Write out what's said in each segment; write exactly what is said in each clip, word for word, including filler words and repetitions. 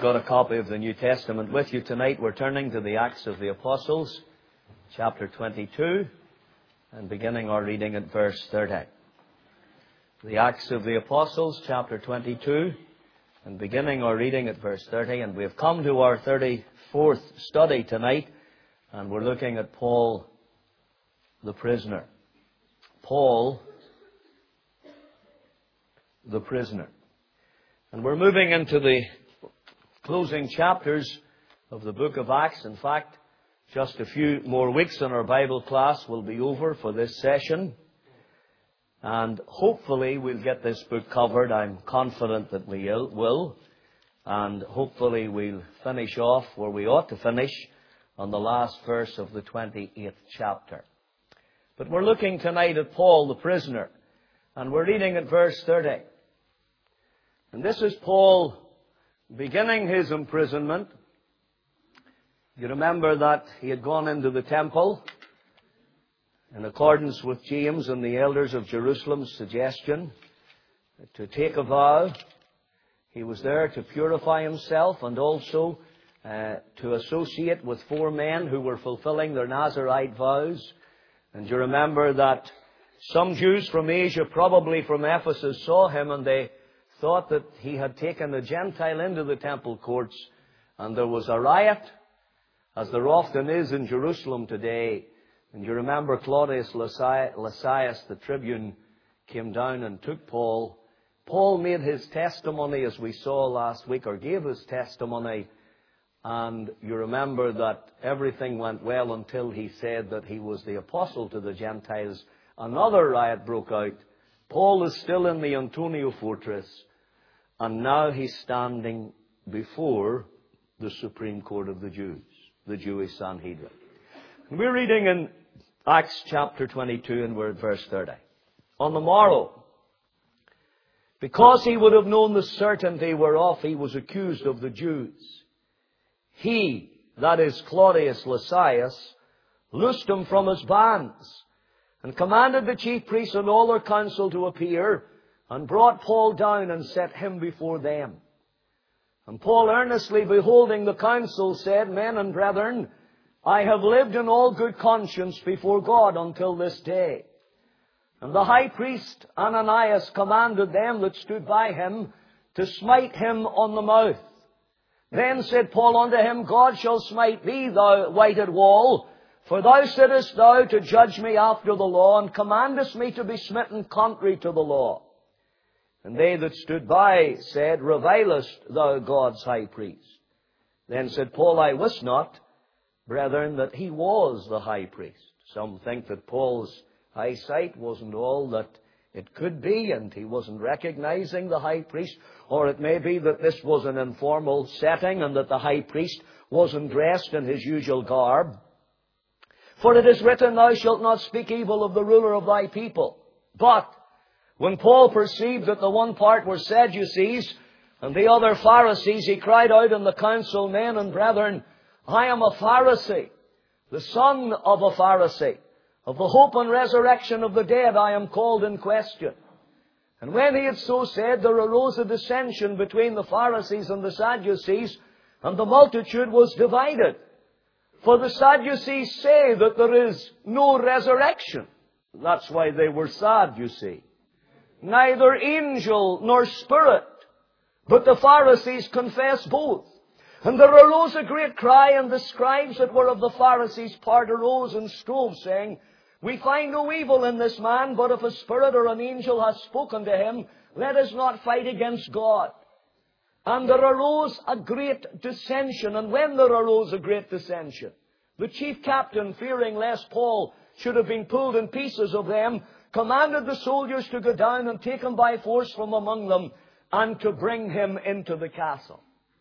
got a copy of the New Testament with you tonight, we're turning to the Acts of the Apostles, chapter twenty-two, and beginning our reading at verse thirty. The Acts of the Apostles, chapter twenty-two, and beginning our reading at verse thirty. And we have come to our thirty-fourth study tonight, and we're looking at Paul the prisoner. Paul the prisoner. And we're moving into the closing chapters of the book of Acts. In fact, just a few more weeks and our Bible class will be over for this session. And hopefully we'll get this book covered. I'm confident that we will. And hopefully we'll finish off where we ought to finish, on the last verse of the twenty-eighth chapter. But we're looking tonight at Paul the prisoner. And we're reading at verse thirty. And this is Paul beginning his imprisonment. You remember that he had gone into the temple in accordance with James and the elders of Jerusalem's suggestion to take a vow. He was there to purify himself and also uh, to associate with four men who were fulfilling their Nazirite vows. And you remember that some Jews from Asia, probably from Ephesus, saw him and they thought that he had taken a Gentile into the temple courts, and there was a riot, as there often is in Jerusalem today. And you remember Claudius Lysias, the tribune, came down and took Paul. Paul made his testimony, as we saw last week, or gave his testimony, and you remember that everything went well until he said that he was the apostle to the Gentiles. Another riot broke out. Paul is still in the Antonia fortress, and now he's standing before the Supreme Court of the Jews, the Jewish Sanhedrin. And we're reading in Acts chapter twenty-two, and we're at verse thirty. On the morrow, because he would have known the certainty whereof he was accused of the Jews, he, that is Claudius Lysias, loosed him from his bands, and commanded the chief priests and all their council to appear, and brought Paul down and set him before them. And Paul, earnestly beholding the council, said, Men and brethren, I have lived in all good conscience before God until this day. And the high priest Ananias commanded them that stood by him to smite him on the mouth. Then said Paul unto him, God shall smite thee, thou whited wall, for thou sittest thou to judge me after the law, and commandest me to be smitten contrary to the law. And they that stood by said, Revilest thou God's high priest? Then said Paul, I wist not, brethren, that he was the high priest. Some think that Paul's eyesight wasn't all that it could be, and he wasn't recognizing the high priest. Or it may be that this was an informal setting, and that the high priest wasn't dressed in his usual garb. For it is written, Thou shalt not speak evil of the ruler of thy people. But when Paul perceived that the one part were Sadducees and the other Pharisees, he cried out in the council, Men and brethren, I am a Pharisee, the son of a Pharisee. Of the hope and resurrection of the dead I am called in question. And when he had so said, there arose a dissension between the Pharisees and the Sadducees, and the multitude was divided. For the Sadducees say that there is no resurrection. That's why they were sad, you see. Neither angel nor spirit. But the Pharisees confess both. And there arose a great cry, and the scribes that were of the Pharisees' part arose and strove, saying, We find no evil in this man, but if a spirit or an angel has spoken to him, let us not fight against God. And there arose a great dissension. And when there arose a great dissension, the chief captain, fearing lest Paul should have been pulled in pieces of them, commanded the soldiers to go down and take him by force from among them, and to bring him into the castle.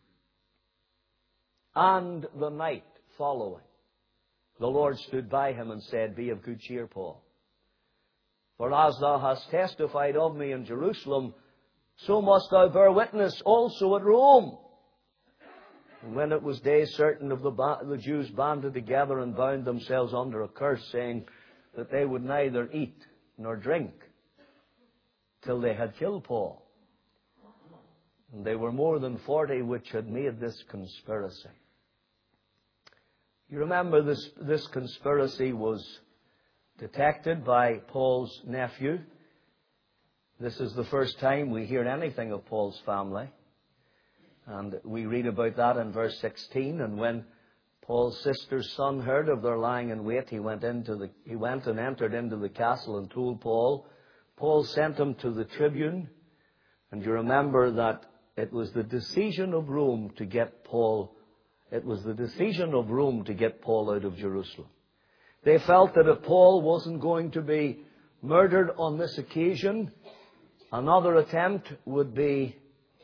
And the night following, the Lord stood by him and said, Be of good cheer, Paul. For as thou hast testified of me in Jerusalem, so must thou bear witness also at Rome. And when it was day, certain of the, ba- the Jews banded together and bound themselves under a curse, saying that they would neither eat nor drink till they had killed Paul. And they were more than forty which had made this conspiracy. You remember this, this conspiracy was detected by Paul's nephew. This is the first time we hear anything of Paul's family. And we read about that in verse sixteen. And when Paul's sister's son heard of their lying in wait, he went into the, he went and entered into the castle and told Paul. Paul sent him to the tribune. And you remember that it was the decision of Rome to get Paul, it was the decision of Rome to get Paul out of Jerusalem. They felt that if Paul wasn't going to be murdered on this occasion, another attempt would be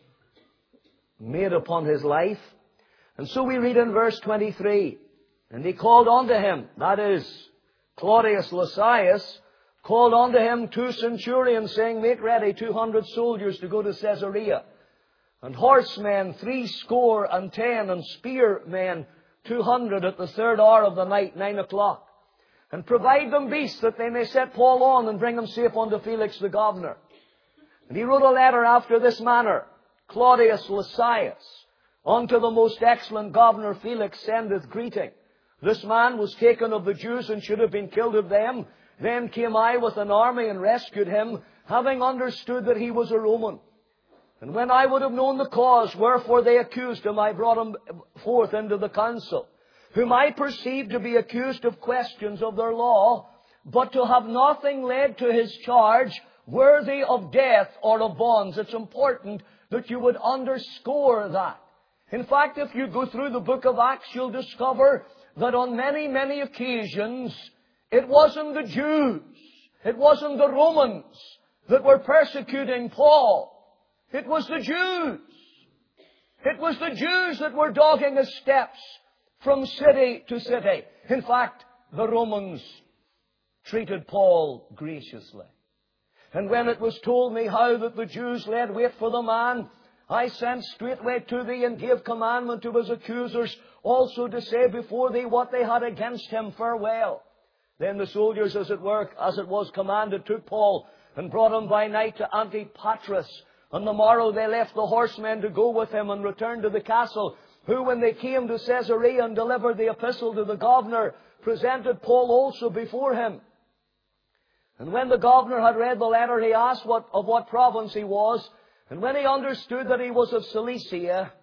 made upon his life. And so we read in verse twenty-three, and he called unto him, that is, Claudius Lysias, called unto him two centurions, saying, make ready two hundred soldiers to go to Caesarea, and horsemen three score and ten, and spearmen two hundred at the third hour of the night, nine o'clock. And provide them beasts that they may set Paul on and bring him safe unto Felix the governor. And he wrote a letter after this manner, Claudius Lysias, unto the most excellent governor Felix sendeth greeting. This man was taken of the Jews and should have been killed of them. Then came I with an army and rescued him, having understood that he was a Roman. And when I would have known the cause wherefore they accused him, I brought him forth into the council, whom I perceived to be accused of questions of their law, but to have nothing laid to his charge worthy of death or of bonds. It's important that you would underscore that. In fact, if you go through the book of Acts, you'll discover that on many, many occasions, it wasn't the Jews, it wasn't the Romans that were persecuting Paul. It was the Jews. It was the Jews that were dogging his steps from city to city. In fact, the Romans treated Paul graciously. And when it was told me how that the Jews laid wait for the man, I sent straightway to thee and gave commandment to his accusers also to say before thee what they had against him. Farewell. Then the soldiers, as it were, as it was commanded, took Paul and brought him by night to Antipatris. On the morrow they left the horsemen to go with him and returned to the castle, who, when they came to Caesarea and delivered the epistle to the governor, presented Paul also before him. And when the governor had read the letter, he asked what, of what province he was. And when he understood that he was of Cilicia,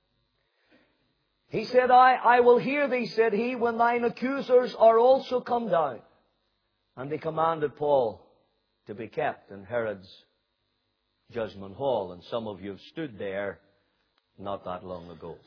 he said, I, I will hear thee, said he, when thine accusers are also come down. And he commanded Paul to be kept in Herod's judgment hall. And some of you have stood there not that long ago.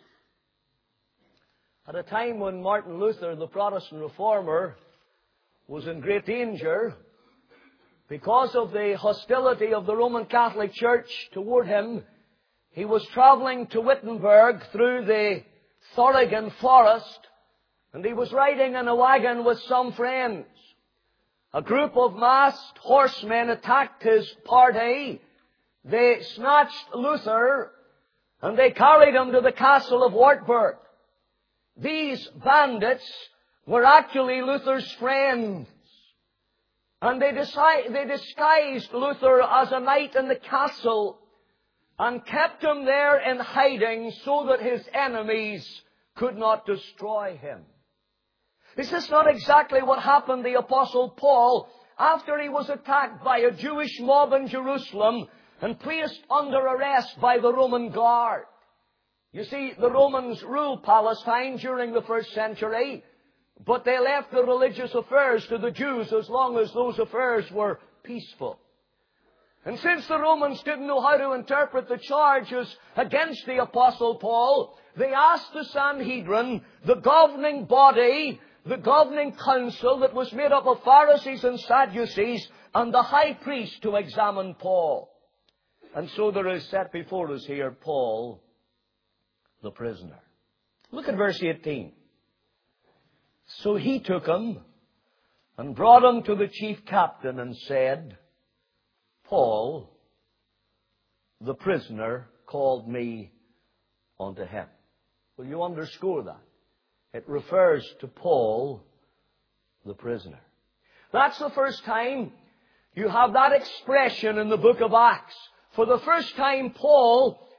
At a time when Martin Luther, the Protestant reformer, was in great danger because of the hostility of the Roman Catholic Church toward him, he was traveling to Wittenberg through the Thüringen forest, and he was riding in a wagon with some friends. A group of masked horsemen attacked his party. They snatched Luther, and they carried him to the castle of Wartburg. These bandits were actually Luther's friends. And they, decide, they disguised Luther as a knight in the castle and kept him there in hiding so that his enemies could not destroy him. Is this not exactly what happened to the Apostle Paul after he was attacked by a Jewish mob in Jerusalem and placed under arrest by the Roman guard? You see, the Romans ruled Palestine during the first century, but they left the religious affairs to the Jews as long as those affairs were peaceful. And since the Romans didn't know how to interpret the charges against the Apostle Paul, they asked the Sanhedrin, the governing body, the governing council that was made up of Pharisees and Sadducees, and the high priest to examine Paul. And so there is set before us here Paul, the prisoner. Look at verse eighteen. So he took him and brought him to the chief captain and said, Paul, the prisoner, called me unto him. Will you underscore that? It refers to Paul, the prisoner. That's the first time you have that expression in the book of Acts. For the first time, Paul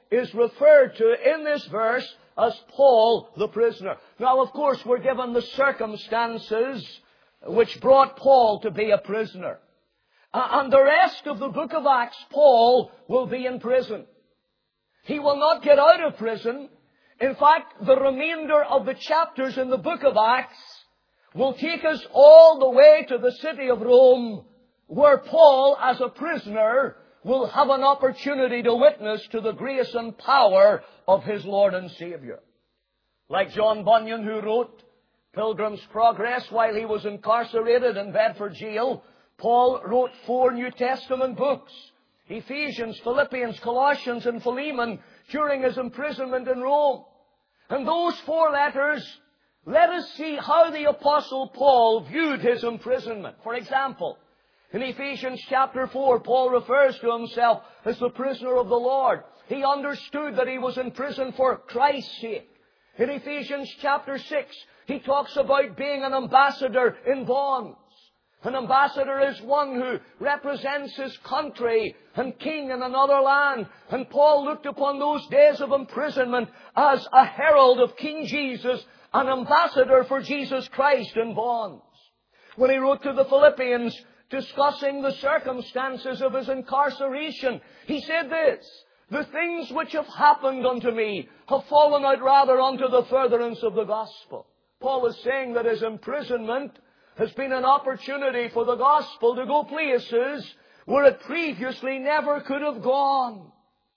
is referred to in this verse as Paul the prisoner. Now, of course, we're given the circumstances which brought Paul to be a prisoner. And the rest of the book of Acts, Paul will be in prison. He will not get out of prison. In fact, the remainder of the chapters in the book of Acts will take us all the way to the city of Rome, where Paul, as a prisoner, will have an opportunity to witness to the grace and power of his Lord and Savior. Like John Bunyan, who wrote Pilgrim's Progress while he was incarcerated in Bedford jail, Paul wrote four New Testament books: Ephesians, Philippians, Colossians, and Philemon, during his imprisonment in Rome. And those four letters, let us see how the Apostle Paul viewed his imprisonment. For example, in Ephesians chapter four, Paul refers to himself as the prisoner of the Lord. He understood that he was in prison for Christ's sake. In Ephesians chapter six, he talks about being an ambassador in bonds. An ambassador is one who represents his country and king in another land. And Paul looked upon those days of imprisonment as a herald of King Jesus, an ambassador for Jesus Christ in bonds. When he wrote to the Philippians, discussing the circumstances of his incarceration, he said this: "The things which have happened unto me have fallen out rather unto the furtherance of the gospel." Paul is saying that his imprisonment has been an opportunity for the gospel to go places where it previously never could have gone.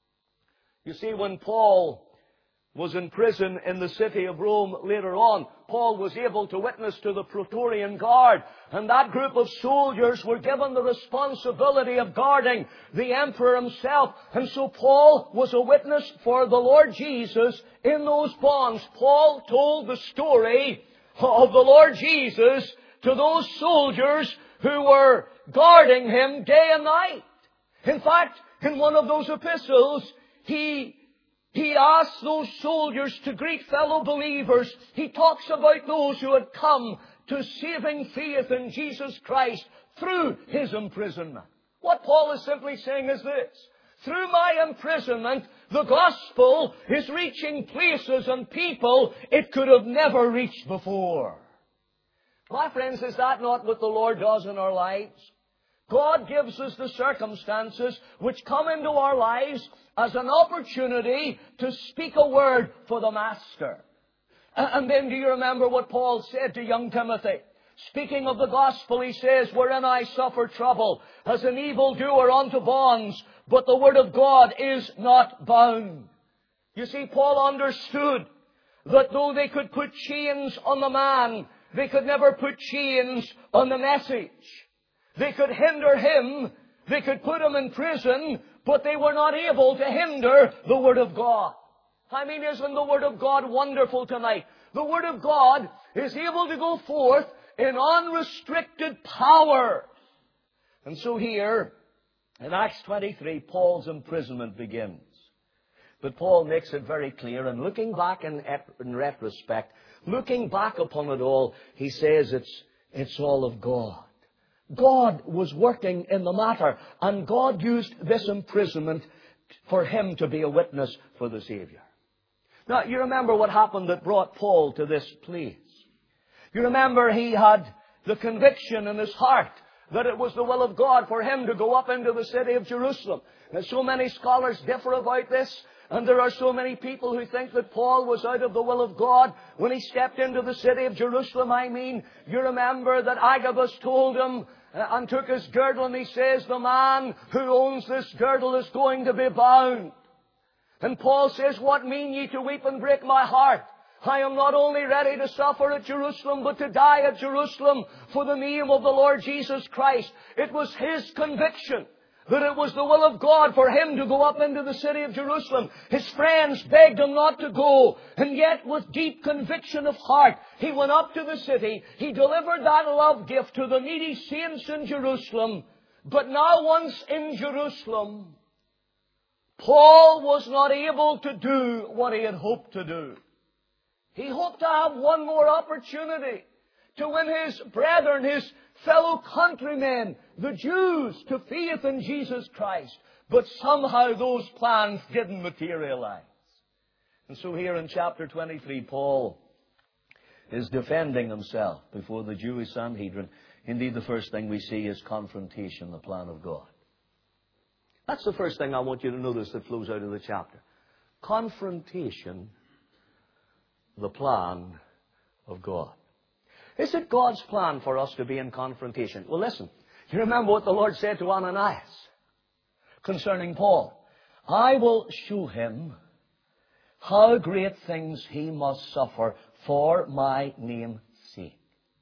You see, when Paul was in prison in the city of Rome later on, Paul was able to witness to the Praetorian Guard, and that group of soldiers were given the responsibility of guarding the emperor himself. And so Paul was a witness for the Lord Jesus in those bonds. Paul told the story of the Lord Jesus to those soldiers who were guarding him day and night. In fact, in one of those epistles, he He asks those soldiers to greet fellow believers. He talks about those who had come to saving faith in Jesus Christ through his imprisonment. What Paul is simply saying is this: through my imprisonment, the gospel is reaching places and people it could have never reached before. My friends, is that not what the Lord does in our lives? God gives us the circumstances which come into our lives as an opportunity to speak a word for the Master. And then do you remember what Paul said to young Timothy? Speaking of the gospel, he says, "Wherein I suffer trouble, as an evildoer unto bonds, but the word of God is not bound." You see, Paul understood that though they could put chains on the man, they could never put chains on the message. They could hinder him, they could put him in prison, but they were not able to hinder the Word of God. I mean, isn't the Word of God wonderful tonight? The Word of God is able to go forth in unrestricted power. And so here, in Acts twenty-three, Paul's imprisonment begins. But Paul makes it very clear, and looking back in, in retrospect, looking back upon it all, he says it's, it's all of God. God was working in the matter, and God used this imprisonment for him to be a witness for the Savior. Now, you remember what happened that brought Paul to this place. You remember he had the conviction in his heart that it was the will of God for him to go up into the city of Jerusalem. Now, so many scholars differ about this, and there are so many people who think that Paul was out of the will of God when he stepped into the city of Jerusalem. I mean, you remember that Agabus told him uh, and took his girdle, and he says, "The man who owns this girdle is going to be bound." And Paul says, "What mean ye to weep and break my heart? I am not only ready to suffer at Jerusalem, but to die at Jerusalem for the name of the Lord Jesus Christ." It was his conviction that it was the will of God for him to go up into the city of Jerusalem. His friends begged him not to go, and yet with deep conviction of heart, he went up to the city. He delivered that love gift to the needy saints in Jerusalem. But now once in Jerusalem, Paul was not able to do what he had hoped to do. He hoped to have one more opportunity to win his brethren, his fellow countrymen, the Jews, to faith in Jesus Christ. But somehow those plans didn't materialize. And so here in chapter twenty-three, Paul is defending himself before the Jewish Sanhedrin. Indeed, the first thing we see is confrontation, the plan of God. That's the first thing I want you to notice that flows out of the chapter. Confrontation, the plan of God. Is it God's plan for us to be in confrontation? Well, listen. You remember what the Lord said to Ananias concerning Paul? I will show him how great things he must suffer for my name's sake.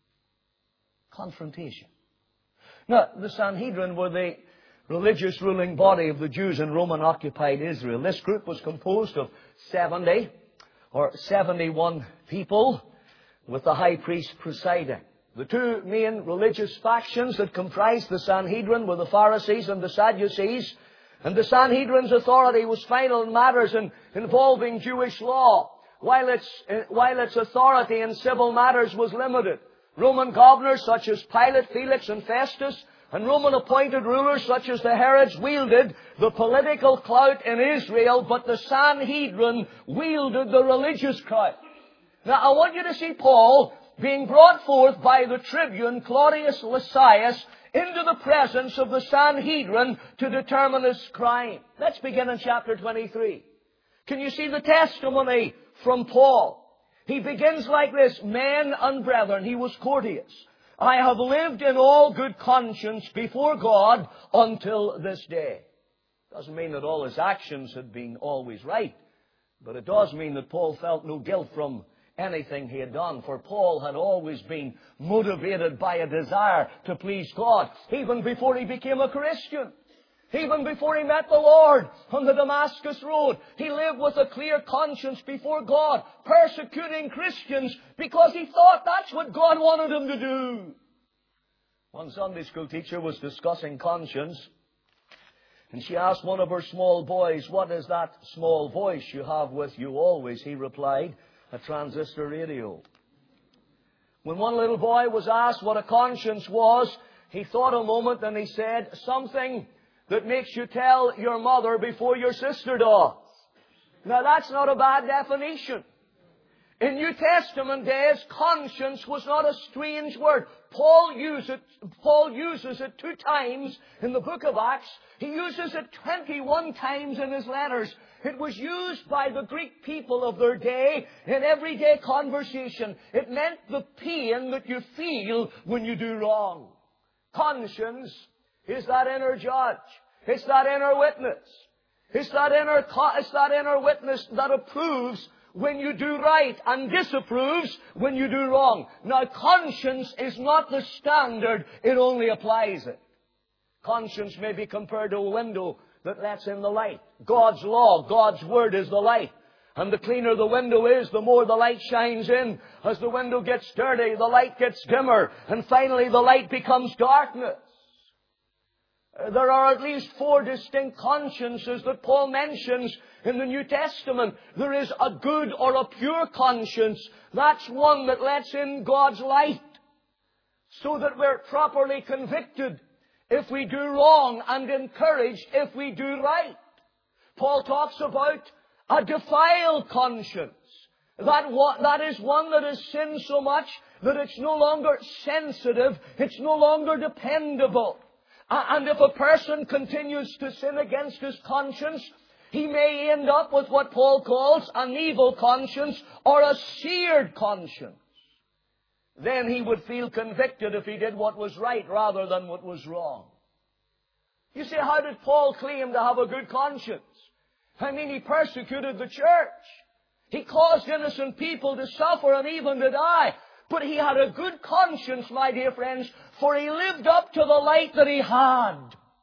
Confrontation. Now, the Sanhedrin were the religious ruling body of the Jews in Roman-occupied Israel. This group was composed of seventy or seventy-one people, with the high priest presiding. The two main religious factions that comprised the Sanhedrin were the Pharisees and the Sadducees. And the Sanhedrin's authority was final in matters in, involving Jewish law, while its, while its authority in civil matters was limited. Roman governors such as Pilate, Felix, and Festus, and Roman appointed rulers such as the Herods wielded the political clout in Israel, but the Sanhedrin wielded the religious clout. Now, I want you to see Paul being brought forth by the tribune Claudius Lysias into the presence of the Sanhedrin to determine his crime. Let's begin in chapter twenty-three. Can you see the testimony from Paul? He begins like this: Men and brethren, he was courteous. I have lived in all good conscience before God until this day. Doesn't mean that all his actions had been always right, but it does mean that Paul felt no guilt from anything he had done, for Paul had always been motivated by a desire to please God, even before he became a Christian. Even before he met the Lord on the Damascus Road, he lived with a clear conscience before God, persecuting Christians because he thought that's what God wanted him to do. One Sunday school teacher was discussing conscience, and she asked one of her small boys, "What is that small voice you have with you always?" He replied, "A transistor radio." When one little boy was asked what a conscience was, he thought a moment and he said, "Something that makes you tell your mother before your sister does." Now, that's not a bad definition. In New Testament days, conscience was not a strange word. Paul uses it, Paul uses it two times in the book of Acts. He uses it twenty-one times in his letters. It was used by the Greek people of their day in everyday conversation. It meant the pain that you feel when you do wrong. Conscience is that inner judge. It's that inner witness. It's that inner, it's that inner witness that approves when you do right and disapproves when you do wrong. Now, conscience is not the standard. It only applies it. Conscience may be compared to a window that lets in the light. God's law, God's word is the light. And the cleaner the window is, the more the light shines in. As the window gets dirty, the light gets dimmer. And finally, the light becomes darkness. There are at least four distinct consciences that Paul mentions in the New Testament. There is a good or a pure conscience. That's one that lets in God's light, so that we're properly convicted if we do wrong and encouraged if we do right. Paul talks about a defiled conscience. That, one, that is one that has sinned so much that it's no longer sensitive, it's no longer dependable. And if a person continues to sin against his conscience, he may end up with what Paul calls an evil conscience or a seared conscience. Then he would feel convicted if he did what was right rather than what was wrong. You see, how did Paul claim to have a good conscience? I mean, he persecuted the church. He caused innocent people to suffer and even to die. But he had a good conscience, my dear friends, for he lived up to the light that he had.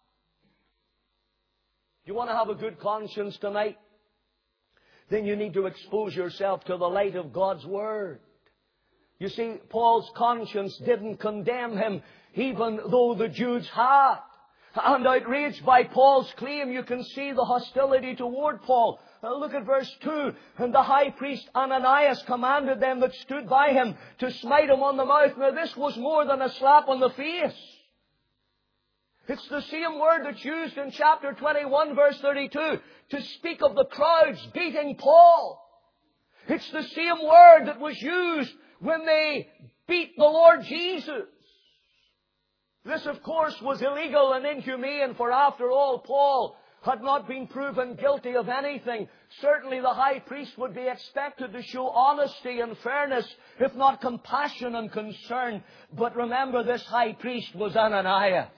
You want to have a good conscience tonight? Then you need to expose yourself to the light of God's Word. You see, Paul's conscience didn't condemn him, even though the Jews had. And outraged by Paul's claim, you can see the hostility toward Paul. Now look at verse two. And the high priest Ananias commanded them that stood by him to smite him on the mouth. Now this was more than a slap on the face. It's the same word that's used in chapter twenty-one, verse thirty-two, to speak of the crowds beating Paul. It's the same word that was used when they beat the Lord Jesus. This, of course, was illegal and inhumane, for after all, Paul had not been proven guilty of anything. Certainly the high priest would be expected to show honesty and fairness, if not compassion and concern. But remember, this high priest was Ananias.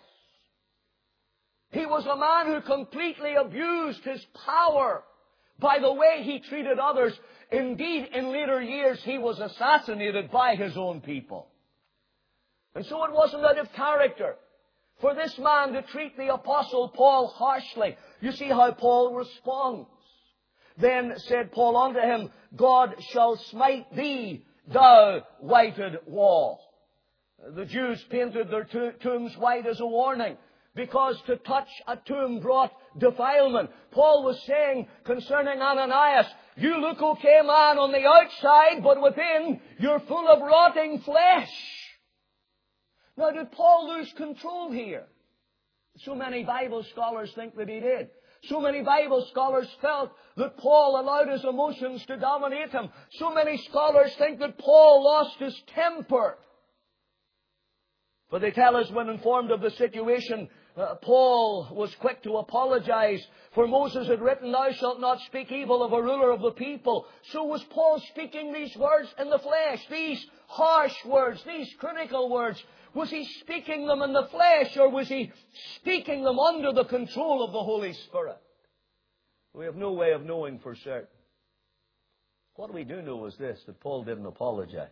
He was a man who completely abused his power by the way he treated others. Indeed, in later years, he was assassinated by his own people. And so it wasn't out of character for this man to treat the Apostle Paul harshly. You see how Paul responds. Then said Paul unto him, God shall smite thee, thou whited wall. The Jews painted their tombs white as a warning, because to touch a tomb brought defilement. Paul was saying concerning Ananias, you look okay, man, on the outside, but within you're full of rotting flesh. Now, did Paul lose control here? So many Bible scholars think that he did. So many Bible scholars felt that Paul allowed his emotions to dominate him. So many scholars think that Paul lost his temper. But they tell us, when informed of the situation, uh, Paul was quick to apologize. For Moses had written, thou shalt not speak evil of a ruler of the people. So was Paul speaking these words in the flesh, these harsh words, these critical words? Was he speaking them in the flesh, or was he speaking them under the control of the Holy Spirit? We have no way of knowing for certain. What we do know is this, that Paul didn't apologize.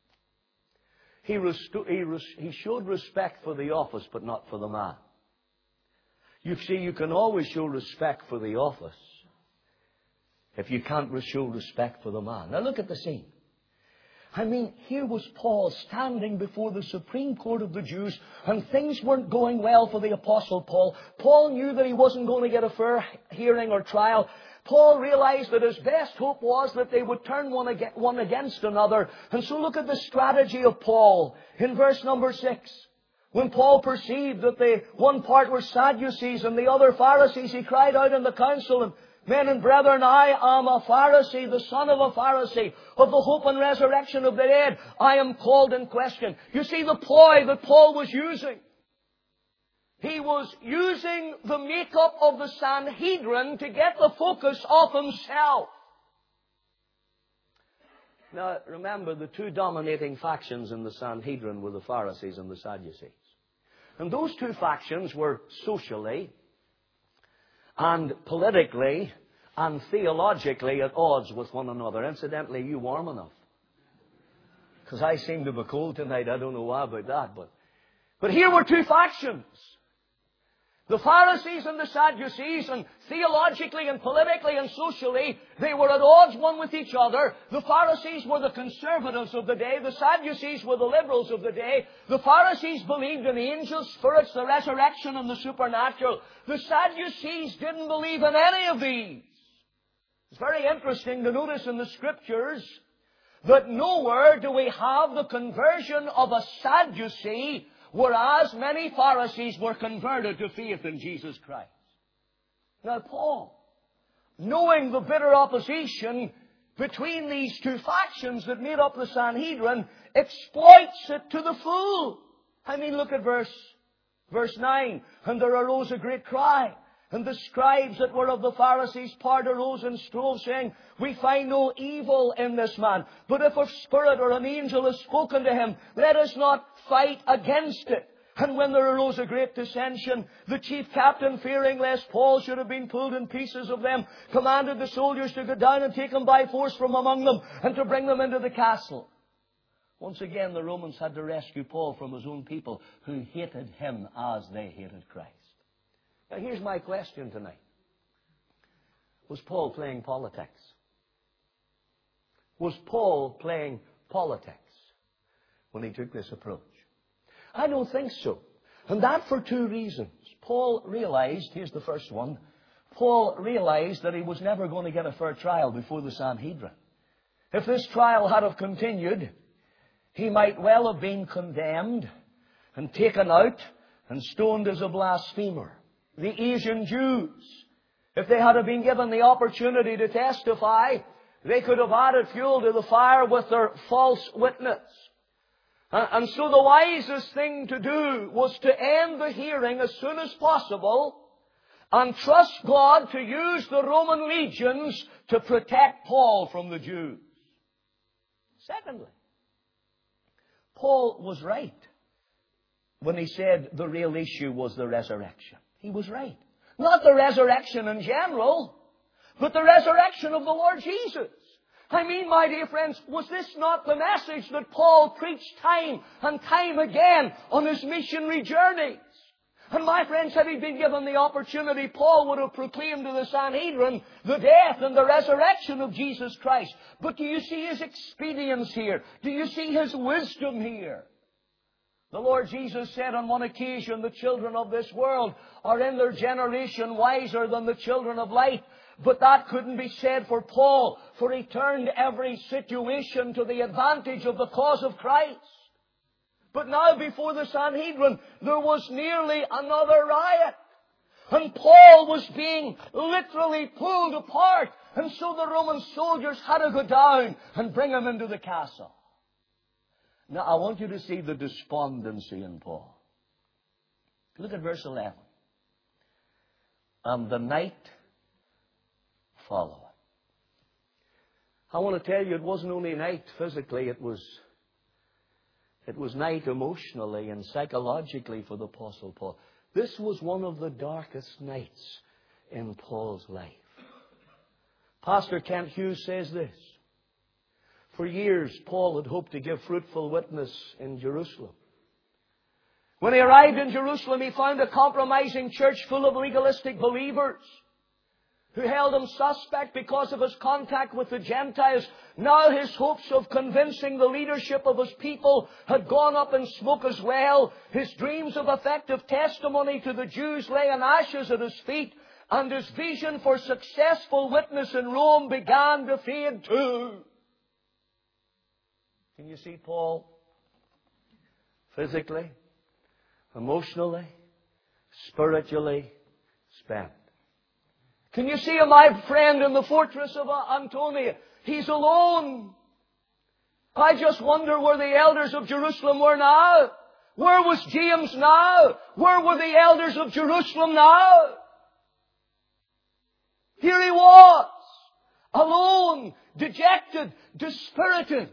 He, restu- he, res- he showed respect for the office, but not for the man. You see, you can always show respect for the office if you can't show respect for the man. Now look at the scene. I mean, here was Paul standing before the Supreme Court of the Jews, and things weren't going well for the Apostle Paul. Paul knew that he wasn't going to get a fair hearing or trial. Paul realized that his best hope was that they would turn one against another. And so look at the strategy of Paul in verse number six. When Paul perceived that the one part were Sadducees and the other Pharisees, he cried out in the council, and men and brethren, I am a Pharisee, the son of a Pharisee, of the hope and resurrection of the dead. I am called in question. You see the ploy that Paul was using. He was using the makeup of the Sanhedrin to get the focus off himself. Now, remember, the two dominating factions in the Sanhedrin were the Pharisees and the Sadducees. And those two factions were socially and politically and theologically at odds with one another. Incidentally, you warm enough? Because I seem to be cold tonight. I don't know why about that. But, but here were two factions. The Pharisees and the Sadducees, and theologically and politically and socially, they were at odds one with each other. The Pharisees were the conservatives of the day. The Sadducees were the liberals of the day. The Pharisees believed in angels, spirits, the resurrection, and the supernatural. The Sadducees didn't believe in any of these. It's very interesting to notice in the Scriptures that nowhere do we have the conversion of a Sadducee, whereas many Pharisees were converted to faith in Jesus Christ. Now Paul, knowing the bitter opposition between these two factions that made up the Sanhedrin, exploits it to the full. I mean, look at verse, verse nine. And there arose a great cry. And the scribes that were of the Pharisees' part arose and strove, saying, we find no evil in this man. But if a spirit or an angel has spoken to him, let us not fight against it. And when there arose a great dissension, the chief captain, fearing lest Paul should have been pulled in pieces of them, commanded the soldiers to go down and take him by force from among them, and to bring them into the castle. Once again, the Romans had to rescue Paul from his own people, who hated him as they hated Christ. Now here's my question tonight. Was Paul playing politics? Was Paul playing politics when he took this approach? I don't think so. And that for two reasons. Paul realized, here's the first one, Paul realized that he was never going to get a fair trial before the Sanhedrin. If this trial had have continued, he might well have been condemned and taken out and stoned as a blasphemer. The Asian Jews, if they had been given the opportunity to testify, they could have added fuel to the fire with their false witness. And so the wisest thing to do was to end the hearing as soon as possible and trust God to use the Roman legions to protect Paul from the Jews. Secondly, Paul was right when he said the real issue was the resurrection. He was right. Not the resurrection in general, but the resurrection of the Lord Jesus. I mean, my dear friends, was this not the message that Paul preached time and time again on his missionary journeys? And my friends, had he been given the opportunity, Paul would have proclaimed to the Sanhedrin the death and the resurrection of Jesus Christ. But do you see his expedience here? Do you see his wisdom here? The Lord Jesus said on one occasion, the children of this world are in their generation wiser than the children of light. But that couldn't be said for Paul, for he turned every situation to the advantage of the cause of Christ. But now before the Sanhedrin, there was nearly another riot. And Paul was being literally pulled apart. And so the Roman soldiers had to go down and bring him into the castle. Now, I want you to see the despondency in Paul. Look at verse eleven. And the night following. I want to tell you, it wasn't only night physically, it was, it was night emotionally and psychologically for the Apostle Paul. This was one of the darkest nights in Paul's life. Pastor Kent Hughes says this. For years, Paul had hoped to give fruitful witness in Jerusalem. When he arrived in Jerusalem, he found a compromising church full of legalistic believers who held him suspect because of his contact with the Gentiles. Now his hopes of convincing the leadership of his people had gone up in smoke as well. His dreams of effective testimony to the Jews lay in ashes at his feet, and his vision for successful witness in Rome began to fade too. Can you see Paul? Physically, emotionally, spiritually spent. Can you see him, my friend, in the fortress of Antonia? He's alone. I just wonder where the elders of Jerusalem were now. Where was James now? Where were the elders of Jerusalem now? Here he was, alone, dejected, dispirited.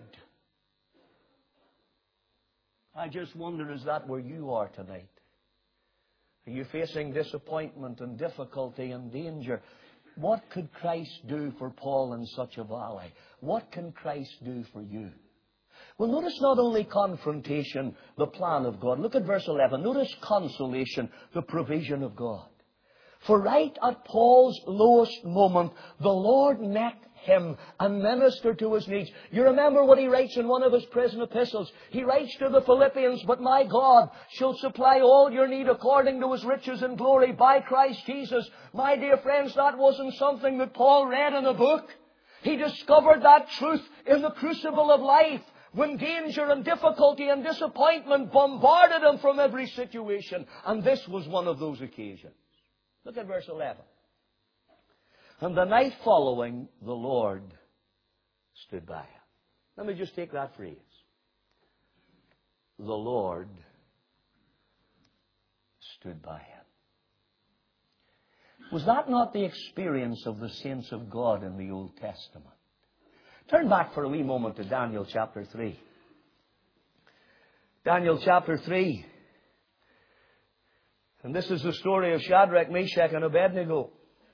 I just wonder, is that where you are tonight? Are you facing disappointment and difficulty and danger? What could Christ do for Paul in such a valley? What can Christ do for you? Well, notice not only confrontation, the plan of God. Look at verse eleven. Notice consolation, the provision of God. For right at Paul's lowest moment, the Lord met him and ministered to his needs. You remember what he writes in one of his prison epistles. He writes to the Philippians, but my God shall supply all your need according to his riches and glory by Christ Jesus. My dear friends, that wasn't something that Paul read in a book. He discovered that truth in the crucible of life, when danger and difficulty and disappointment bombarded him from every situation. And this was one of those occasions. Look at verse eleven. And the night following, the Lord stood by him. Let me just take that phrase. The Lord stood by him. Was that not the experience of the saints of God in the Old Testament? Turn back for a wee moment to Daniel chapter three. Daniel chapter three. And this is the story of Shadrach, Meshach, and Abednego.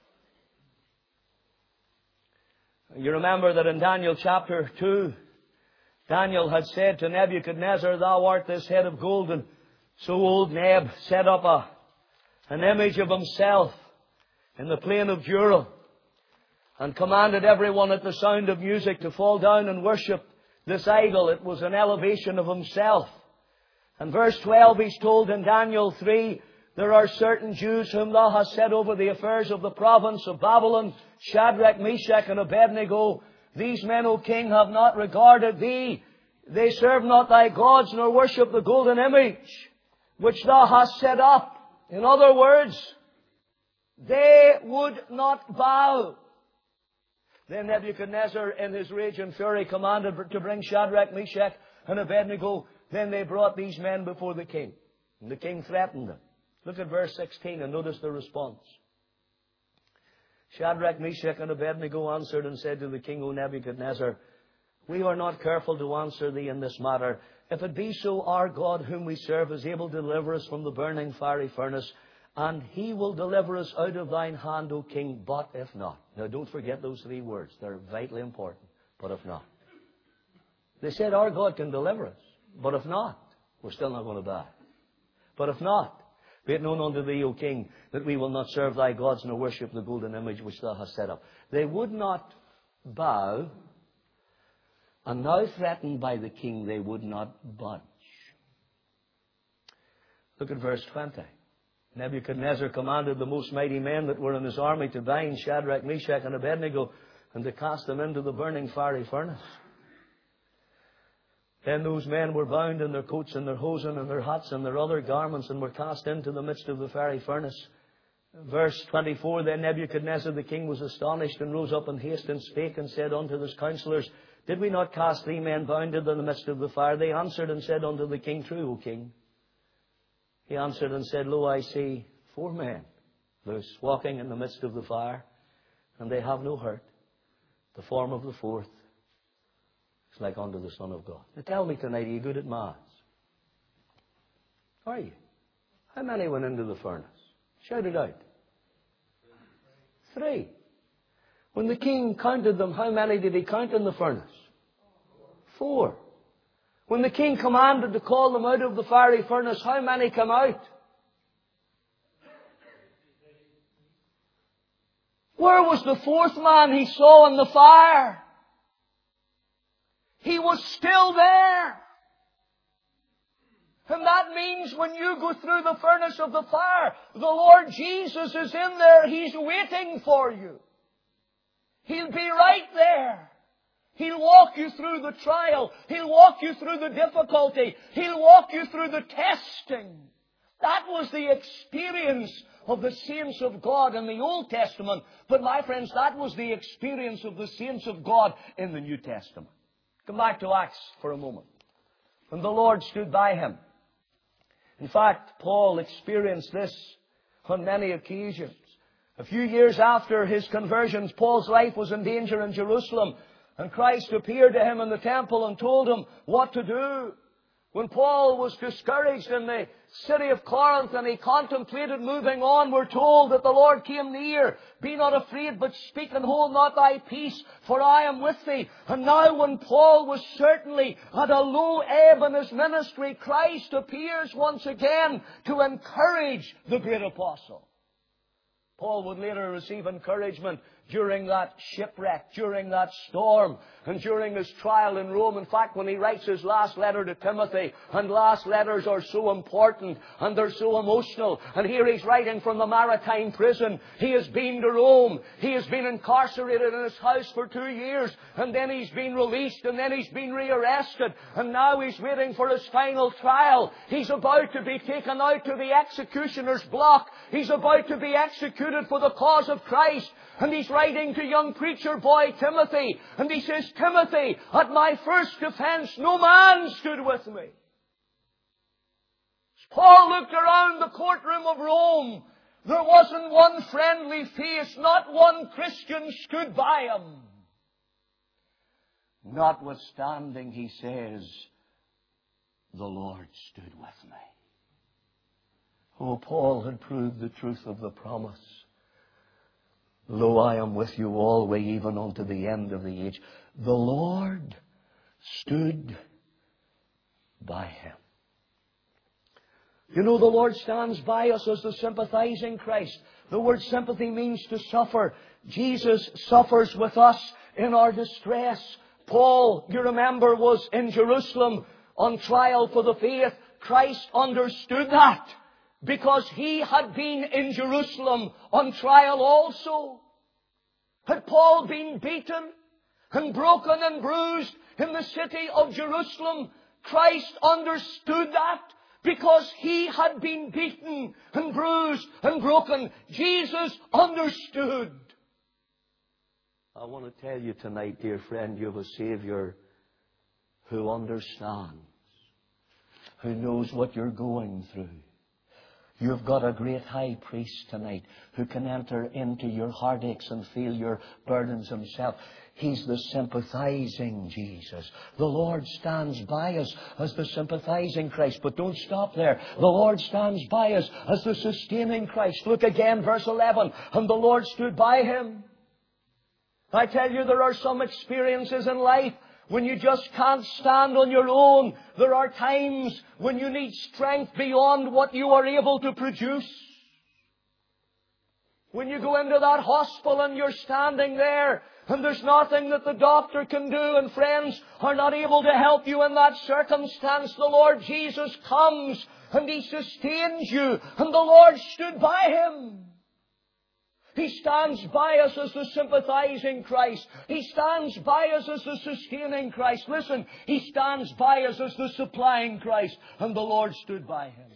You remember that in Daniel chapter two, Daniel had said to Nebuchadnezzar, thou art this head of gold. And so old Neb set up a, an image of himself in the plain of Dura and commanded everyone at the sound of music to fall down and worship this idol. It was an elevation of himself. And verse twelve, he's told in Daniel three, there are certain Jews whom thou hast set over the affairs of the province of Babylon, Shadrach, Meshach, and Abednego. These men, O king, have not regarded thee. They serve not thy gods, nor worship the golden image which thou hast set up. In other words, they would not bow. Then Nebuchadnezzar, in his rage and fury, commanded to bring Shadrach, Meshach, and Abednego. Then they brought these men before the king. And the king threatened them. Look at verse sixteen and notice the response. Shadrach, Meshach, and Abednego answered and said to the king, O Nebuchadnezzar, we are not careful to answer thee in this matter. If it be so, our God whom we serve is able to deliver us from the burning fiery furnace, and he will deliver us out of thine hand, O king, but if not. Now don't forget those three words. They're vitally important. But if not. They said our God can deliver us. But if not, we're still not going to die. But if not, be it known unto thee, O king, that we will not serve thy gods nor worship the golden image which thou hast set up. They would not bow, and now threatened by the king, they would not budge. Look at verse twenty. Nebuchadnezzar commanded the most mighty men that were in his army to bind Shadrach, Meshach, and Abednego, and to cast them into the burning fiery furnace. Then those men were bound in their coats and their hosen and their hats and their other garments, and were cast into the midst of the fiery furnace. Verse twenty-four, Then Nebuchadnezzar the king was astonished, and rose up in haste, and spake, and said unto his counselors, Did we not cast three men bound into the midst of the fire? They answered and said unto the king, True, O king. He answered and said, Lo, I see four men loose, walking in the midst of the fire, and they have no hurt. The form of the fourth is like unto the Son of God. Now tell me tonight, are you good at maths? Are you? How many went into the furnace? Shout it out. Three. When the king counted them, how many did he count in the furnace? Four. When the king commanded to call them out of the fiery furnace, how many come out? Where was the fourth man he saw in the fire? He was still there. And that means when you go through the furnace of the fire, the Lord Jesus is in there. He's waiting for you. He'll be right there. He'll walk you through the trial. He'll walk you through the difficulty. He'll walk you through the testing. That was the experience of the saints of God in the Old Testament. But my friends, that was the experience of the saints of God in the New Testament. Come back to Acts for a moment. When the Lord stood by him. In fact, Paul experienced this on many occasions. A few years after his conversion, Paul's life was in danger in Jerusalem. And Christ appeared to him in the temple and told him what to do. When Paul was discouraged in the city of Corinth and he contemplated moving on, we're told that the Lord came near. Be not afraid, but speak and hold not thy peace, for I am with thee. And now when Paul was certainly at a low ebb in his ministry, Christ appears once again to encourage the great apostle. Paul would later receive encouragement during that shipwreck, during that storm, and during his trial in Rome. In fact, when he writes his last letter to Timothy, and last letters are so important, and they're so emotional, and here he's writing from the maritime prison. He has been to Rome. He has been incarcerated in his house for two years, and then he's been released, and then he's been rearrested, and now he's waiting for his final trial. He's about to be taken out to the executioner's block. He's about to be executed for the cause of Christ. And he's writing to young preacher boy Timothy. And he says, Timothy, at my first defense, no man stood with me. As Paul looked around the courtroom of Rome, there wasn't one friendly face, not one Christian stood by him. Notwithstanding, he says, the Lord stood with me. Oh, Paul had proved the truth of the promise. Lo, I am with you always, even unto the end of the age. The Lord stood by him. You know, the Lord stands by us as the sympathizing Christ. The word sympathy means to suffer. Jesus suffers with us in our distress. Paul, you remember, was in Jerusalem on trial for the faith. Christ understood that, because he had been in Jerusalem on trial also. Had Paul been beaten and broken and bruised in the city of Jerusalem? Christ understood that, Because He had been beaten and bruised and broken. Jesus understood. I want to tell you tonight, dear friend, you have a Savior who understands, who knows what you're going through. You've got a great high priest tonight who can enter into your heartaches and feel your burdens himself. He's the sympathizing Jesus. The Lord stands by us as the sympathizing Christ. But don't stop there. The Lord stands by us as the sustaining Christ. Look again, verse eleven. And the Lord stood by him. I tell you, there are some experiences in life when you just can't stand on your own. There are times when you need strength beyond what you are able to produce. When you go into that hospital and you're standing there and there's nothing that the doctor can do and friends are not able to help you in that circumstance, the Lord Jesus comes and He sustains you, and the Lord stood by him. He stands by us as the sympathizing Christ. He stands by us as the sustaining Christ. Listen, He stands by us as the supplying Christ. And the Lord stood by him.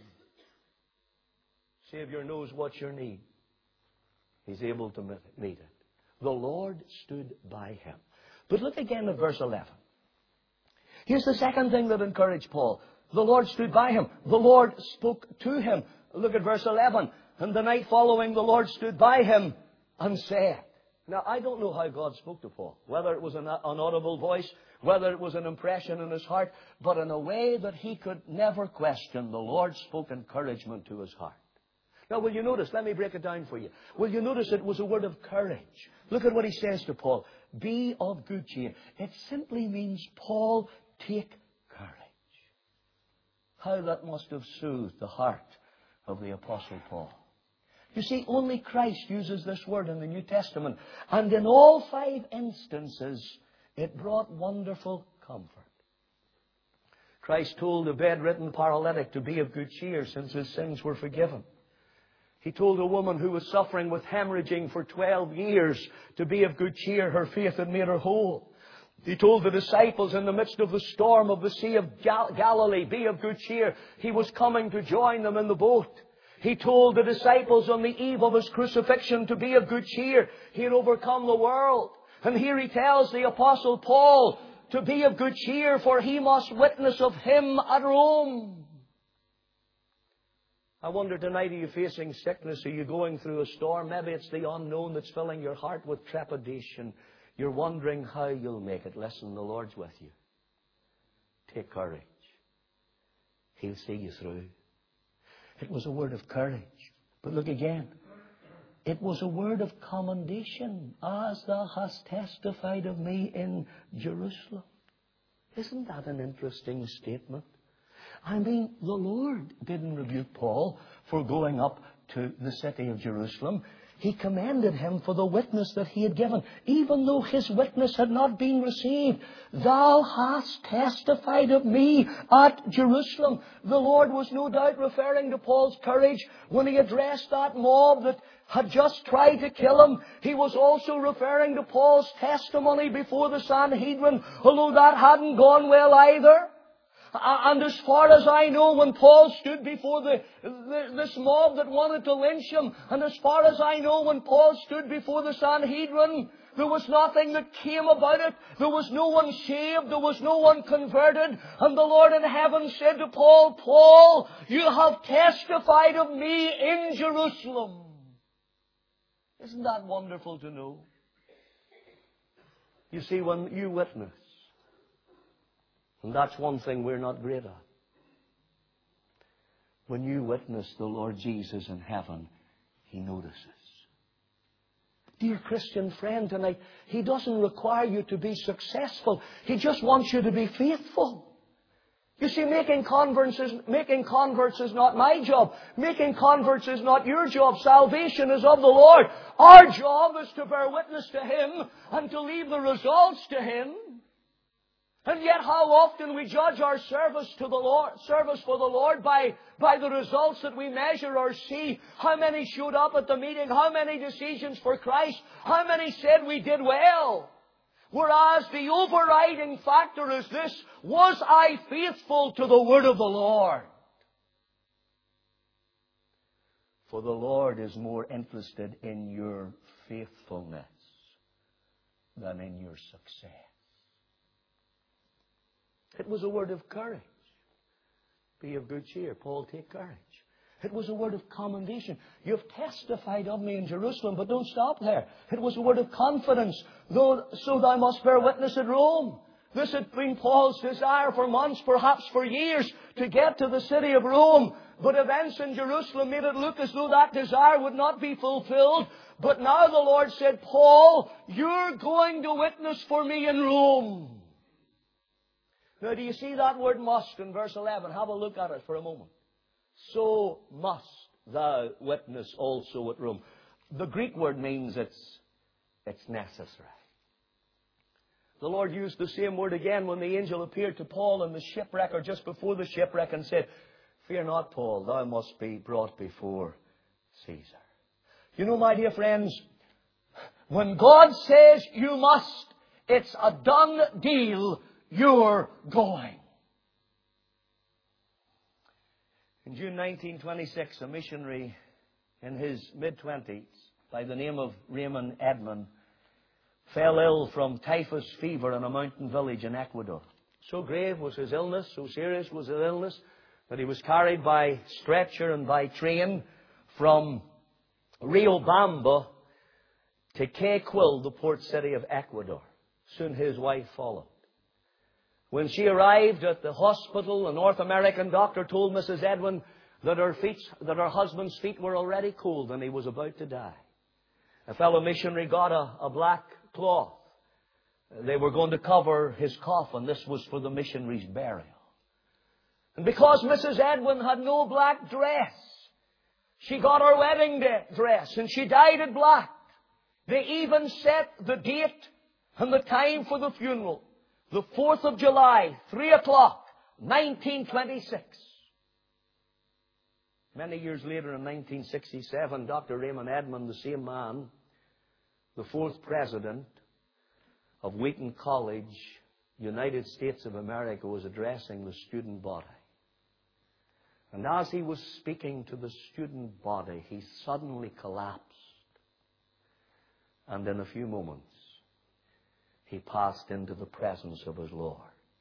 Savior knows what your need. He's able to meet it. The Lord stood by him. But look again at verse eleven. Here's the second thing that encouraged Paul. The Lord stood by him. The Lord spoke to him. Look at verse eleven. And the night following, the Lord stood by him and said. Now, I don't know how God spoke to Paul. Whether it was an audible voice, whether it was an impression in his heart, but in a way that he could never question, the Lord spoke encouragement to his heart. Now, will you notice? Let me break it down for you. Will you notice it was a word of courage? Look at what he says to Paul. Be of good cheer. It simply means, Paul, take courage. How that must have soothed the heart of the Apostle Paul. You see, only Christ uses this word in the New Testament. And in all five instances, it brought wonderful comfort. Christ told a bedridden paralytic to be of good cheer since his sins were forgiven. He told a woman who was suffering with hemorrhaging for twelve years to be of good cheer. Her faith had made her whole. He told the disciples in the midst of the storm of the Sea of Gal- Galilee, be of good cheer. He was coming to join them in the boat. He told the disciples on the eve of His crucifixion to be of good cheer. He had overcome the world. And here He tells the Apostle Paul to be of good cheer, for he must witness of Him at Rome. I wonder tonight, are you facing sickness? Are you going through a storm? Maybe it's the unknown that's filling your heart with trepidation. You're wondering how you'll make it. Listen, the Lord's with you. Take courage. He'll see you through. It was a word of courage. But look again. It was a word of commendation. As thou hast testified of me in Jerusalem. Isn't that an interesting statement? I mean, the Lord didn't rebuke Paul for going up to the city of Jerusalem. He commended him for the witness that he had given, even though his witness had not been received. Thou hast testified of me at Jerusalem. The Lord was no doubt referring to Paul's courage when he addressed that mob that had just tried to kill him. He was also referring to Paul's testimony before the Sanhedrin, although that hadn't gone well either. And as far as I know, when Paul stood before the, the, this mob that wanted to lynch him, and as far as I know, when Paul stood before the Sanhedrin, there was nothing that came about it. There was no one saved. There was no one converted. And the Lord in heaven said to Paul, Paul, you have testified of me in Jerusalem. Isn't that wonderful to know? You see, when you witness, and that's one thing we're not great at. When you witness the Lord Jesus in heaven, He notices. Dear Christian friend tonight, He doesn't require you to be successful. He just wants you to be faithful. You see, making converts is, making converts is not my job. Making converts is not your job. Salvation is of the Lord. Our job is to bear witness to Him and to leave the results to Him. And yet how often we judge our service to the Lord, service for the Lord by, by the results that we measure or see. How many showed up at the meeting? How many decisions for Christ? How many said we did well? Whereas the overriding factor is this: was I faithful to the word of the Lord? For the Lord is more interested in your faithfulness than in your success. It was a word of courage. Be of good cheer, Paul, take courage. It was a word of commendation. You've testified of me in Jerusalem, but don't stop there. It was a word of confidence. Though, so thou must bear witness at Rome. This had been Paul's desire for months, perhaps for years, to get to the city of Rome. But events in Jerusalem made it look as though that desire would not be fulfilled. But now the Lord said, Paul, you're going to witness for me in Rome. Now, do you see that word must in verse eleven? Have a look at it for a moment. So must thou witness also at Rome. The Greek word means it's, it's necessary. The Lord used the same word again when the angel appeared to Paul in the shipwreck, or just before the shipwreck, and said, Fear not, Paul, thou must be brought before Caesar. You know, my dear friends, when God says you must, it's a done deal. You're going. In June nineteen twenty-six, a missionary in his mid-twenties by the name of Raymond Edmond fell ill from typhus fever in a mountain village in Ecuador. So grave was his illness, so serious was his illness, that he was carried by stretcher and by train from Riobamba to Quequil, the port city of Ecuador. Soon his wife followed. When she arrived at the hospital, a North American doctor told Missus Edwin that her feet, that her husband's feet were already cold and he was about to die. A fellow missionary got a, a black cloth. They were going to cover his coffin. This was for the missionary's burial. And because Missus Edwin had no black dress, she got her wedding dress and she dyed it black. They even set the date and the time for the funeral. The fourth of July, three o'clock, nineteen twenty-six. Many years later, in nineteen sixty-seven, Doctor Raymond Edmond, the same man, the fourth president of Wheaton College, United States of America, was addressing the student body. And as he was speaking to the student body, he suddenly collapsed. And in a few moments, he passed into the presence of his Lord.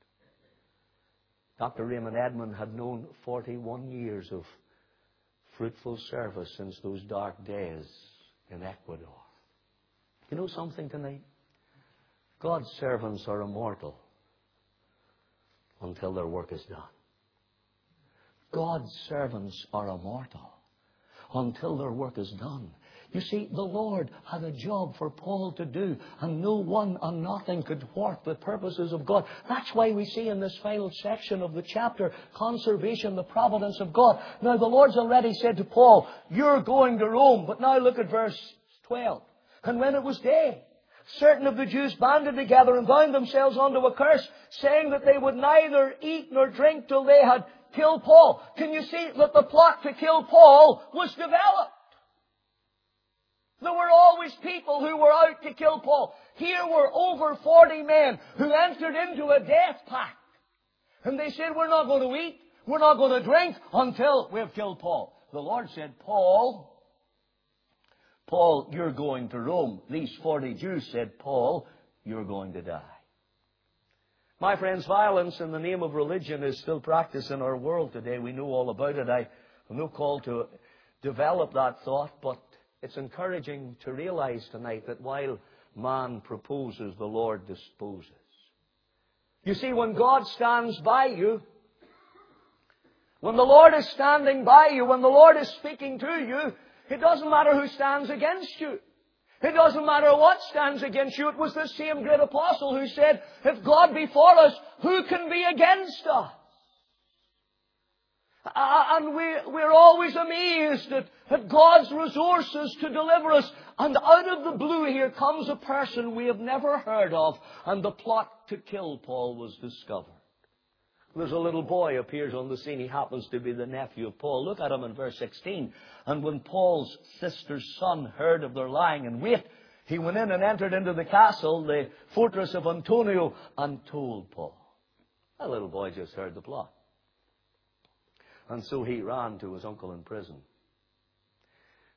Doctor Raymond Edmond had known forty-one years of fruitful service since those dark days in Ecuador. You know something tonight? God's servants are immortal until their work is done. God's servants are immortal until their work is done. You see, the Lord had a job for Paul to do, and no one and nothing could thwart the purposes of God. That's why we see in this final section of the chapter, conservation, the providence of God. Now, the Lord's already said to Paul, you're going to Rome. But now look at verse twelve. And when it was day, certain of the Jews banded together and bound themselves unto a curse, saying that they would neither eat nor drink till they had killed Paul. Can you see that the plot to kill Paul was developed? There were always people who were out to kill Paul. Here were over forty men who entered into a death pact. And they said, we're not going to eat, we're not going to drink until we've killed Paul. The Lord said, Paul, Paul, you're going to Rome. These forty Jews said, Paul, you're going to die. My friends, violence in the name of religion is still practiced in our world today. We know all about it. I have no call to develop that thought, but it's encouraging to realize tonight that while man proposes, the Lord disposes. You see, when God stands by you, when the Lord is standing by you, when the Lord is speaking to you, it doesn't matter who stands against you. It doesn't matter what stands against you. It was the same great apostle who said, if God be for us, who can be against us? Uh, and we, we're always amazed at, at God's resources to deliver us. And out of the blue here comes a person we have never heard of. And the plot to kill Paul was discovered. There's a little boy appears on the scene. He happens to be the nephew of Paul. Look at him in verse sixteen. And when Paul's sister's son heard of their lying in wait, he went in and entered into the castle, the fortress of Antonio, and told Paul. That little boy just heard the plot. And so he ran to his uncle in prison.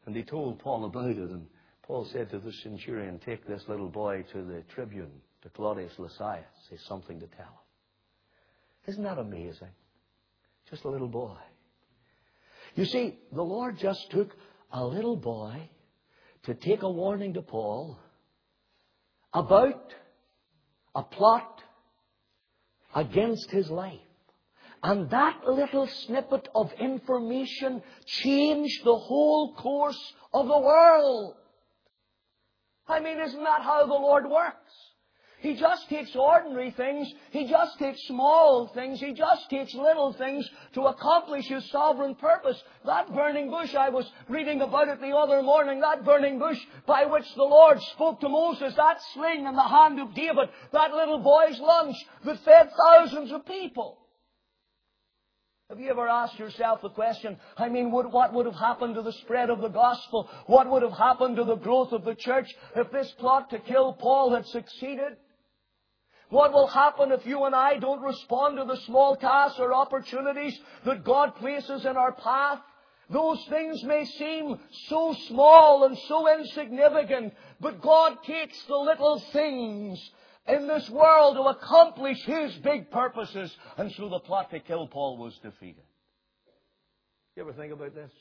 And he told Paul about it. And Paul said to the centurion, take this little boy to the tribune, to Claudius Lysias. There's something to tell him. Isn't that amazing? Just a little boy. You see, the Lord just took a little boy to take a warning to Paul about a plot against his life. And that little snippet of information changed the whole course of the world. I mean, isn't that how the Lord works? He just takes ordinary things. He just takes small things. He just takes little things to accomplish His sovereign purpose. That burning bush, I was reading about it the other morning, that burning bush by which the Lord spoke to Moses, that sling in the hand of David, that little boy's lunch that fed thousands of people. Have you ever asked yourself the question, I mean, would, what would have happened to the spread of the gospel? What would have happened to the growth of the church if this plot to kill Paul had succeeded? What will happen if you and I don't respond to the small tasks or opportunities that God places in our path? Those things may seem so small and so insignificant, but God takes the little things in this world to accomplish His big purposes. And so the plot to kill Paul was defeated. You ever think about this?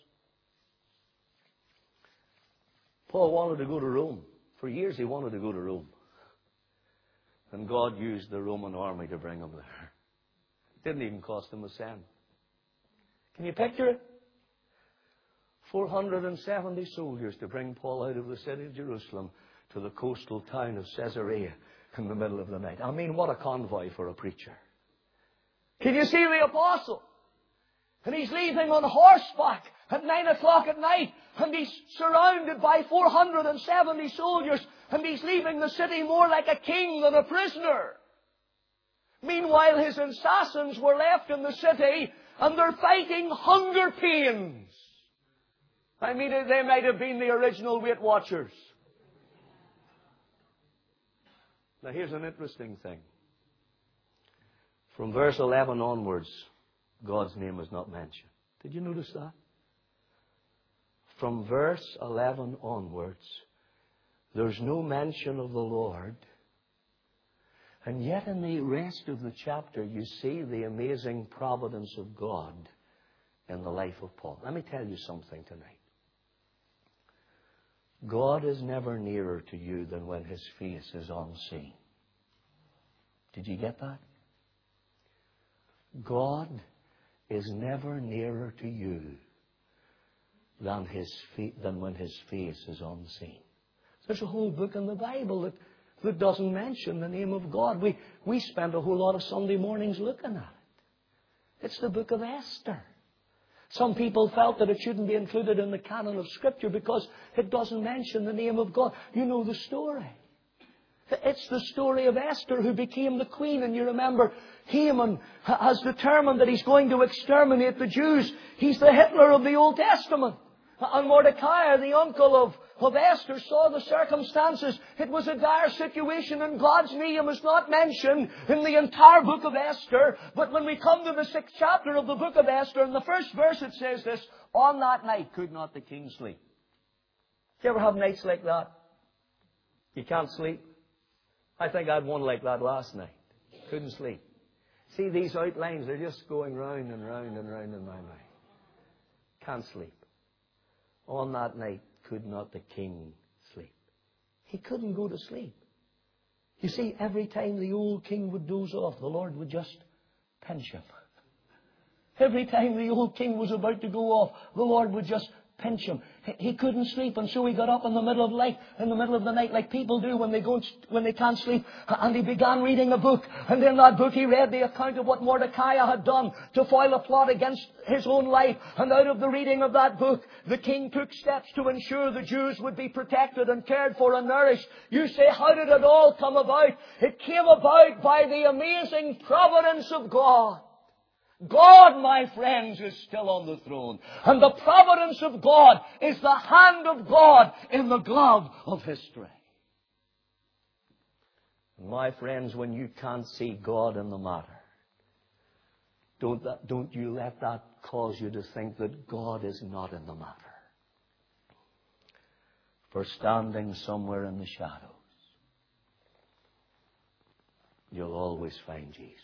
Paul wanted to go to Rome. For years he wanted to go to Rome. And God used the Roman army to bring him there. It didn't even cost him a cent. Can you picture it? four hundred seventy soldiers to bring Paul out of the city of Jerusalem to the coastal town of Caesarea in the middle of the night. I mean, what a convoy for a preacher. Can you see the apostle? And he's leaving on horseback at nine o'clock at night. And he's surrounded by four hundred seventy soldiers. And he's leaving the city more like a king than a prisoner. Meanwhile, his assassins were left in the city and they're fighting hunger pains. I mean, they might have been the original Weight Watchers. Now, here's an interesting thing. From verse eleven onwards, God's name is not mentioned. Did you notice that? From verse eleven onwards, there's no mention of the Lord. And yet in the rest of the chapter, you see the amazing providence of God in the life of Paul. Let me tell you something tonight. God is never nearer to you than when His face is unseen. Did you get that? God is never nearer to you than, his fe- than when His face is unseen. There's a whole book in the Bible that, that doesn't mention the name of God. We, we spend a whole lot of Sunday mornings looking at it. It's the book of Esther. Some people felt that it shouldn't be included in the canon of Scripture because it doesn't mention the name of God. You know the story. It's the story of Esther who became the queen. And you remember, Haman has determined that he's going to exterminate the Jews. He's the Hitler of the Old Testament. And Mordecai, the uncle of, of Esther, saw the circumstances. It was a dire situation, and God's name is not mentioned in the entire book of Esther. But when we come to the sixth chapter of the book of Esther, in the first verse it says this, on that night could not the king sleep. Do you ever have nights like that? You can't sleep? I think I had one like that last night. Couldn't sleep. See, these outlines, they're just going round and round and round in my mind. Can't sleep. On that night could not the king sleep. He couldn't go to sleep. You see, every time the old king would doze off, the Lord would just pinch him. Every time the old king was about to go off, the Lord would just pinch him. He couldn't sleep, and so he got up in the middle of light, in the middle of the night, like people do when they go, when they can't sleep, and he began reading a book. And in that book, he read the account of what Mordecai had done to foil a plot against his own life. And out of the reading of that book, the king took steps to ensure the Jews would be protected and cared for and nourished. You say, how did it all come about? It came about by the amazing providence of God. God, my friends, is still on the throne. And the providence of God is the hand of God in the glove of history. My friends, when you can't see God in the matter, don't, that, don't you let that cause you to think that God is not in the matter. for standing somewhere in the shadows, you'll always find Jesus.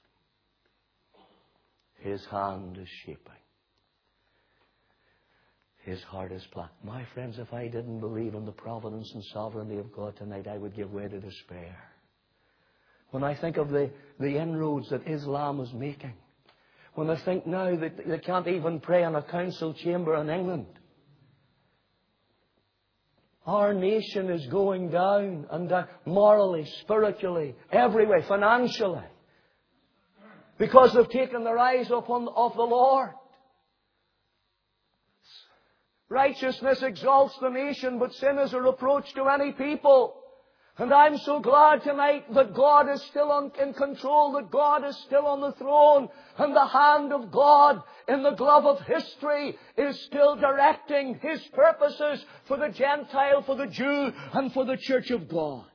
His hand is shaping. His heart is black. My friends, if I didn't believe in the providence and sovereignty of God tonight, I would give way to despair. When I think of the, the inroads that Islam is making, when I think now that they can't even pray in a council chamber in England, our nation is going down and down morally, spiritually, every way, financially, because they've taken their eyes upon off the Lord. Righteousness exalts the nation, but sin is a reproach to any people. And I'm so glad tonight that God is still on, in control, that God is still on the throne, and the hand of God in the glove of history is still directing His purposes for the Gentile, for the Jew, and for the Church of God.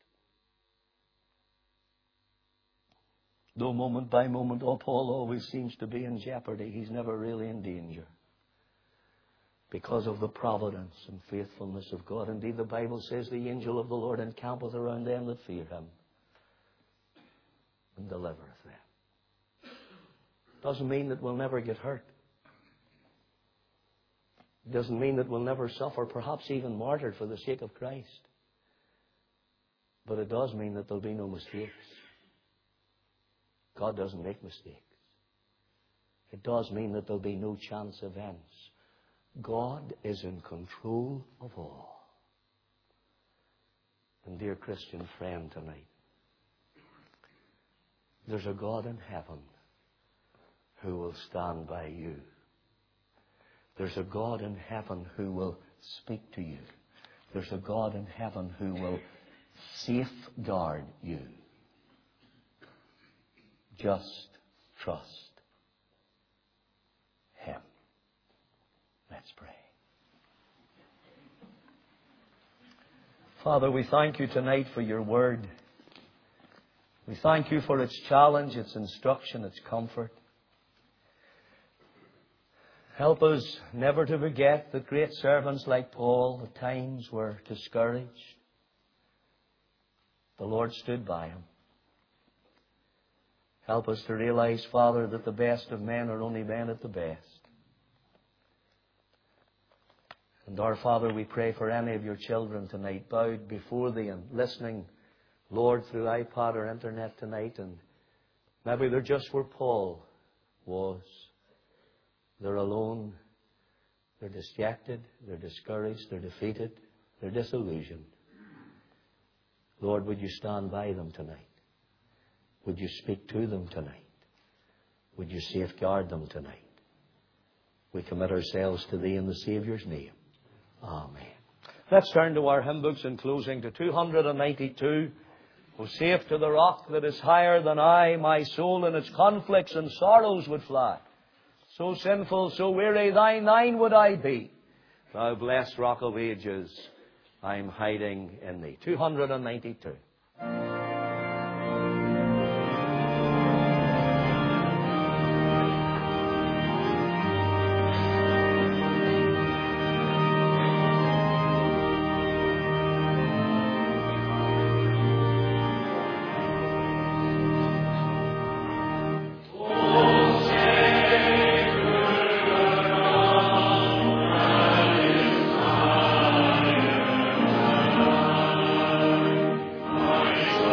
Though moment by moment, oh, Paul always seems to be in jeopardy, he's never really in danger, because of the providence and faithfulness of God. Indeed, the Bible says the angel of the Lord encampeth around them that fear Him and delivereth them. Doesn't mean that we'll never get hurt. Doesn't mean that we'll never suffer, perhaps even martyred for the sake of Christ. But it does mean that there'll be no mistakes. God doesn't make mistakes. It does mean that there'll be no chance events. God is in control of all. And dear Christian friend tonight, there's a God in heaven who will stand by you. There's a God in heaven who will speak to you. There's a God in heaven who will safeguard you. Just trust Him. Let's pray. Father, we thank You tonight for Your word. We thank You for its challenge, its instruction, its comfort. Help us never to forget that great servants like Paul at times were discouraged. The Lord stood by him. Help us to realize, Father, that the best of men are only men at the best. And our Father, we pray for any of Your children tonight, bowed before Thee and listening, Lord, through iPod or internet tonight. And maybe they're just where Paul was. They're alone. They're distracted. They're discouraged. They're defeated. They're disillusioned. Lord, would You stand by them tonight? Would You speak to them tonight? Would You safeguard them tonight? We commit ourselves to Thee in the Saviour's name. Amen. Let's turn to our hymn books in closing to two ninety-two. O safe to the rock that is higher than I, my soul in its conflicts and sorrows would fly. So sinful, so weary, Thine, Thine would I be. Thou blessed Rock of Ages, I'm hiding in Thee. two ninety-two. Amen.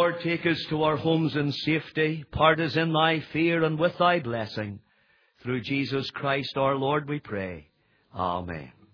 Lord, take us to our homes in safety. Part us in thy fear and with thy blessing. Through Jesus Christ our Lord we pray. Amen.